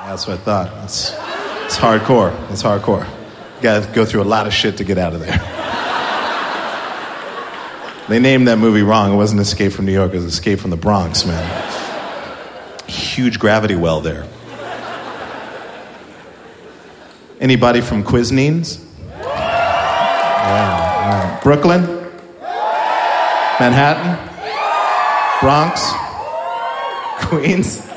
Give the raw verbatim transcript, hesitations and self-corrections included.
That's what I thought. It's, it's hardcore. It's hardcore. You gotta go through a lot of shit to get out of there. They named that movie wrong. It wasn't Escape from New York. It was Escape from the Bronx, man. Huge gravity well there. Anybody from Quiznines? Yeah, all right. Brooklyn? Manhattan? Bronx? Queens?